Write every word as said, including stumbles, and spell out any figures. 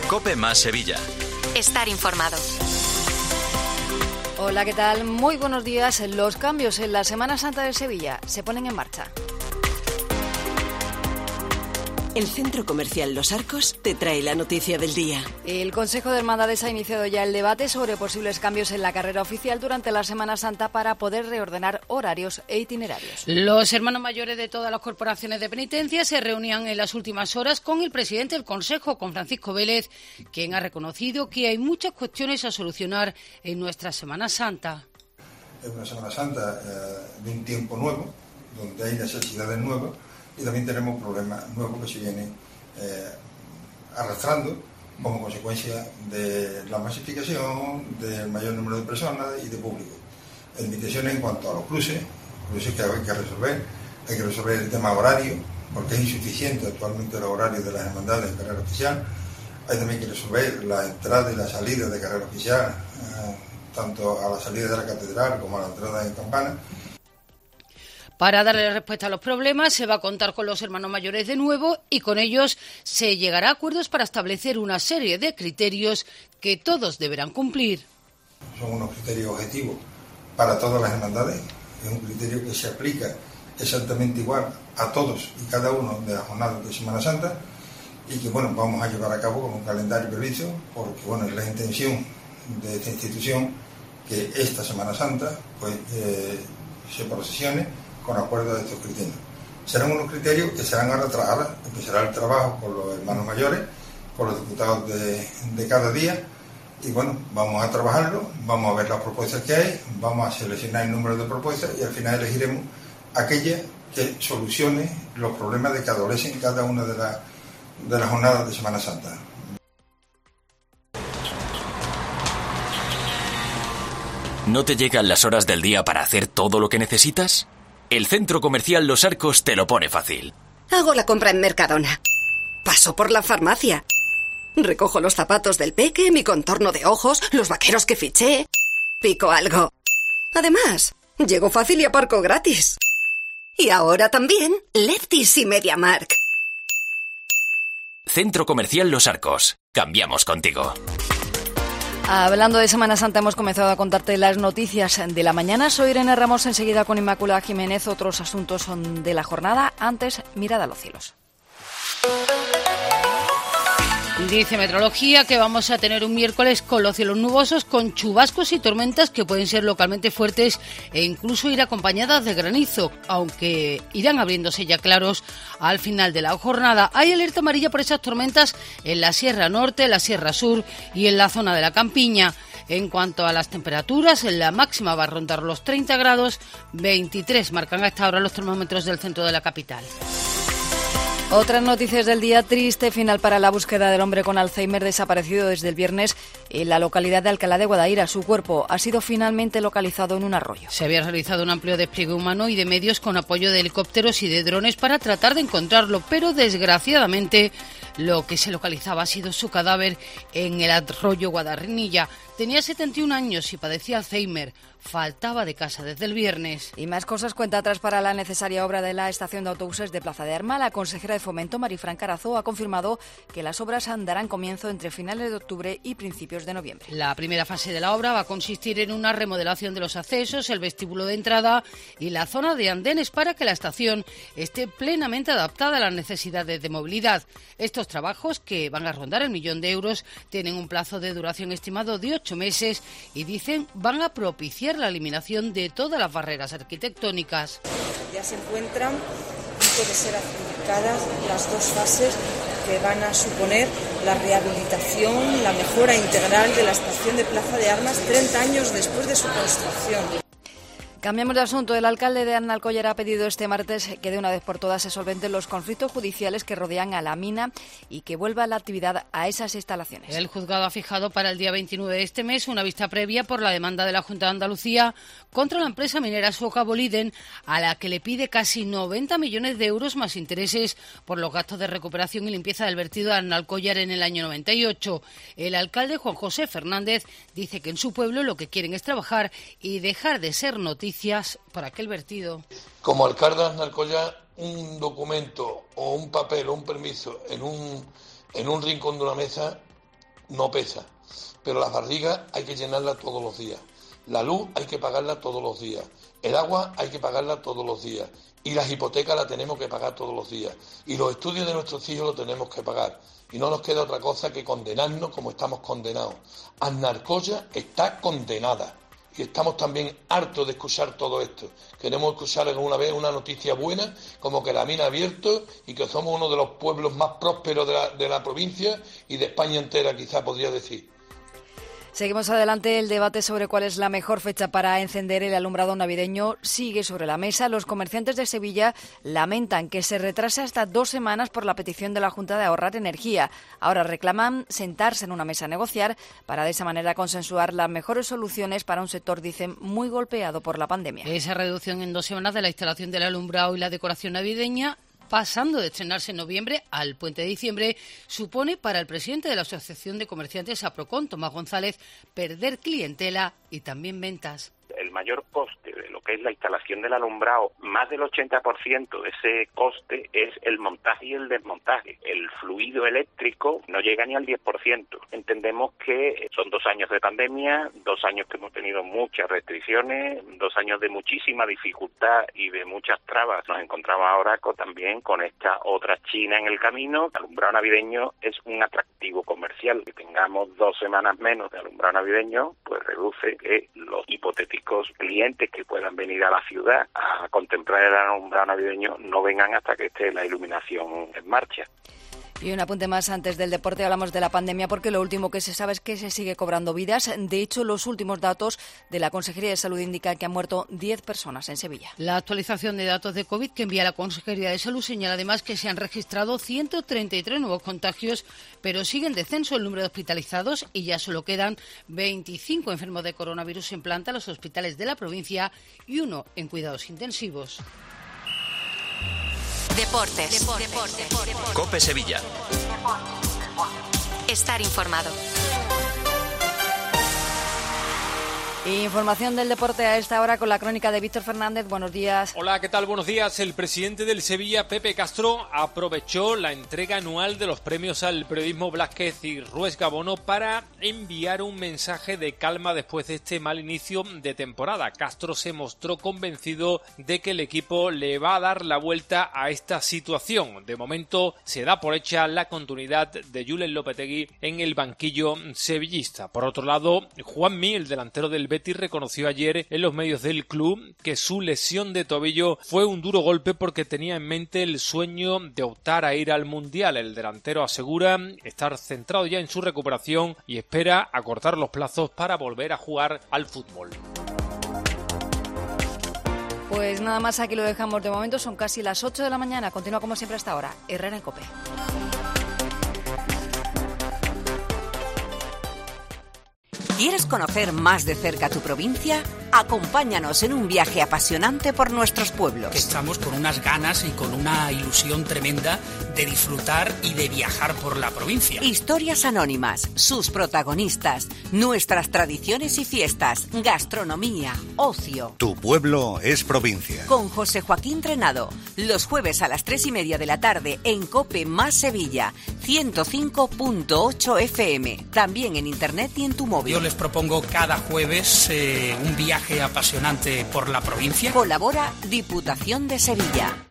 COPE más Sevilla. Estar informado. Hola, ¿qué tal? Muy buenos días. Los cambios en la Semana Santa de Sevilla se ponen en marcha. El Centro Comercial Los Arcos te trae la noticia del día. El Consejo de Hermandades ha iniciado ya el debate sobre posibles cambios en la carrera oficial durante la Semana Santa para poder reordenar horarios e itinerarios. Los hermanos mayores de todas las corporaciones de penitencia se reunían en las últimas horas con el presidente del Consejo, con Francisco Vélez, quien ha reconocido que hay muchas cuestiones a solucionar en nuestra Semana Santa. Es una Semana Santa eh, de un tiempo nuevo, donde hay necesidades nuevas, y también tenemos problemas nuevos que se vienen eh, arrastrando como consecuencia de la masificación, del mayor número de personas y de público. Limitaciones en cuanto a los cruces, cruces que hay que resolver, hay que resolver el tema horario, porque es insuficiente actualmente el horario de las hermandades en carrera oficial. Hay también que resolver la entrada y la salida de carrera oficial, eh, tanto a la salida de la catedral como a la entrada en campana. Para darle respuesta a los problemas se va a contar con los hermanos mayores de nuevo y con ellos se llegará a acuerdos para establecer una serie de criterios que todos deberán cumplir. Son unos criterios objetivos para todas las hermandades, es un criterio que se aplica exactamente igual a todos y cada uno de las jornadas de Semana Santa y que bueno, vamos a llevar a cabo con un calendario previsto porque bueno, es la intención de esta institución que esta Semana Santa pues eh, se procesione con acuerdo de estos criterios. Serán unos criterios que serán ahora trabajados, empezará el trabajo con los hermanos mayores, con los diputados de, de cada día, y bueno, vamos a trabajarlo, vamos a ver las propuestas que hay, vamos a seleccionar el número de propuestas y al final elegiremos aquella que solucione los problemas de que adolecen cada una de, la, de las jornadas de Semana Santa. ¿No te llegan las horas del día para hacer todo lo que necesitas? El Centro Comercial Los Arcos te lo pone fácil. Hago la compra en Mercadona. Paso por la farmacia. Recojo los zapatos del peque, mi contorno de ojos, los vaqueros que fiché. Pico algo. Además, llego fácil y aparco gratis. Y ahora también Lefties y MediaMarkt. Centro Comercial Los Arcos. Cambiamos contigo. Hablando de Semana Santa, hemos comenzado a contarte las noticias de la mañana. Soy Irene Ramos, enseguida con Inmaculada Jiménez. Otros asuntos son de la jornada. Antes, mirada a los cielos. Dice Meteorología que vamos a tener un miércoles con los cielos nubosos, con chubascos y tormentas que pueden ser localmente fuertes e incluso ir acompañadas de granizo, aunque irán abriéndose ya claros al final de la jornada. Hay alerta amarilla por esas tormentas en la Sierra Norte, la Sierra Sur y en la zona de la Campiña. En cuanto a las temperaturas, la máxima va a rondar los treinta grados, veintitrés marcan a esta hora los termómetros del centro de la capital. Otras noticias del día: triste final para la búsqueda del hombre con Alzheimer desaparecido desde el viernes en la localidad de Alcalá de Guadaira. Su cuerpo ha sido finalmente localizado en un arroyo. Se había realizado un amplio despliegue humano y de medios con apoyo de helicópteros y de drones para tratar de encontrarlo, pero desgraciadamente lo que se localizaba ha sido su cadáver en el arroyo Guadarrinilla. Tenía setenta y un años y padecía Alzheimer. Faltaba de casa desde el viernes. Y más cosas cuenta atrás para la necesaria obra de la estación de autobuses de Plaza de Armas. La consejera de Fomento, Marifran Carazo, ha confirmado que las obras darán comienzo entre finales de octubre y principios de noviembre. La primera fase de la obra va a consistir en una remodelación de los accesos, el vestíbulo de entrada y la zona de andenes para que la estación esté plenamente adaptada a las necesidades de movilidad. Estos trabajos, que van a rondar el millón de euros, tienen un plazo de duración estimado de ocho meses y dicen van a propiciar la eliminación de todas las barreras arquitectónicas. Ya se encuentran a punto de ser adjudicadas las dos fases que van a suponer la rehabilitación, la mejora integral de la estación de Plaza de Armas treinta años después de su construcción. Cambiamos de asunto. El alcalde de Arnalcollar ha pedido este martes que de una vez por todas se solventen los conflictos judiciales que rodean a la mina y que vuelva la actividad a esas instalaciones. El juzgado ha fijado para el día veintinueve de este mes una vista previa por la demanda de la Junta de Andalucía contra la empresa minera sueca Boliden, a la que le pide casi noventa millones de euros más intereses por los gastos de recuperación y limpieza del vertido de Arnalcollar en el año noventa y ocho. El alcalde Juan José Fernández dice que en su pueblo lo que quieren es trabajar y dejar de ser noticias por aquel vertido. Como alcalde de Arnalcollar, un documento o un papel o un permiso en un, en un rincón de una mesa no pesa, pero las barrigas hay que llenarlas todos los días. La luz hay que pagarla todos los días. El agua hay que pagarla todos los días. Y las hipotecas las tenemos que pagar todos los días. Y los estudios de nuestros hijos los tenemos que pagar. Y no nos queda otra cosa que condenarnos como estamos condenados. Aznarcoya está condenada. Y estamos también hartos de escuchar todo esto. Queremos escuchar alguna vez una noticia buena, como que la mina ha abierto y que somos uno de los pueblos más prósperos de la, de la provincia y de España entera, quizá podría decir. Seguimos adelante. El debate sobre cuál es la mejor fecha para encender el alumbrado navideño sigue sobre la mesa. Los comerciantes de Sevilla lamentan que se retrase hasta dos semanas por la petición de la Junta de ahorrar energía. Ahora reclaman sentarse en una mesa a negociar para de esa manera consensuar las mejores soluciones para un sector, dicen, muy golpeado por la pandemia. Esa reducción en dos semanas de la instalación del alumbrado y la decoración navideña, pasando de estrenarse en noviembre al puente de diciembre, supone para el presidente de la Asociación de Comerciantes Aprocon, Tomás González, perder clientela y también ventas. El mayor coste de lo que es la instalación del alumbrado, más del ochenta por ciento de ese coste es el montaje y el desmontaje. El fluido eléctrico no llega ni al diez por ciento. Entendemos que son dos años de pandemia, dos años que hemos tenido muchas restricciones, dos años de muchísima dificultad y de muchas trabas. Nos encontramos ahora con, también con esta otra China en el camino. El alumbrado navideño es un atractivo comercial. Que tengamos dos semanas menos de alumbrado navideño, pues reduce que los hipotéticos clientes que puedan venir a la ciudad a contemplar el alumbrado navideño no vengan hasta que esté la iluminación en marcha. Y un apunte más antes del deporte, hablamos de la pandemia porque lo último que se sabe es que se sigue cobrando vidas. De hecho, los últimos datos de la Consejería de Salud indican que han muerto diez personas en Sevilla. La actualización de datos de COVID que envía la Consejería de Salud señala además que se han registrado ciento treinta y tres nuevos contagios, pero sigue en descenso el número de hospitalizados y ya solo quedan veinticinco enfermos de coronavirus en planta en los hospitales de la provincia y uno en cuidados intensivos. Deportes. Deportes. Deportes. Deportes. COPE Sevilla. Estar informado. Información del deporte a esta hora con la crónica de Víctor Fernández. Buenos días. Hola, ¿qué tal? Buenos días. El presidente del Sevilla, Pepe Castro, aprovechó la entrega anual de los premios al periodismo Blázquez y Ruesga Bono para enviar un mensaje de calma después de este mal inicio de temporada. Castro se mostró convencido de que el equipo le va a dar la vuelta a esta situación. De momento se da por hecha la continuidad de Julen Lopetegui en el banquillo sevillista. Por otro lado, Juanmi, el delantero del Betis, reconoció ayer en los medios del club que su lesión de tobillo fue un duro golpe porque tenía en mente el sueño de optar a ir al Mundial. El delantero asegura estar centrado ya en su recuperación y espera acortar los plazos para volver a jugar al fútbol. Pues nada más, aquí lo dejamos de momento. Son casi las ocho de la mañana. Continúa como siempre hasta ahora. Herrera en COPE. ¿Quieres conocer más de cerca tu provincia? Acompáñanos en un viaje apasionante por nuestros pueblos. Estamos con unas ganas y con una ilusión tremenda de disfrutar y de viajar por la provincia. Historias anónimas, sus protagonistas, nuestras tradiciones y fiestas, gastronomía, ocio. Tu pueblo es provincia. Con José Joaquín Trenado, los jueves a las tres y media de la tarde en COPE más Sevilla, ciento cinco punto ocho F M, también en internet y en tu móvil. Yo les propongo cada jueves eh, un viaje apasionante por la provincia. Colabora Diputación de Sevilla.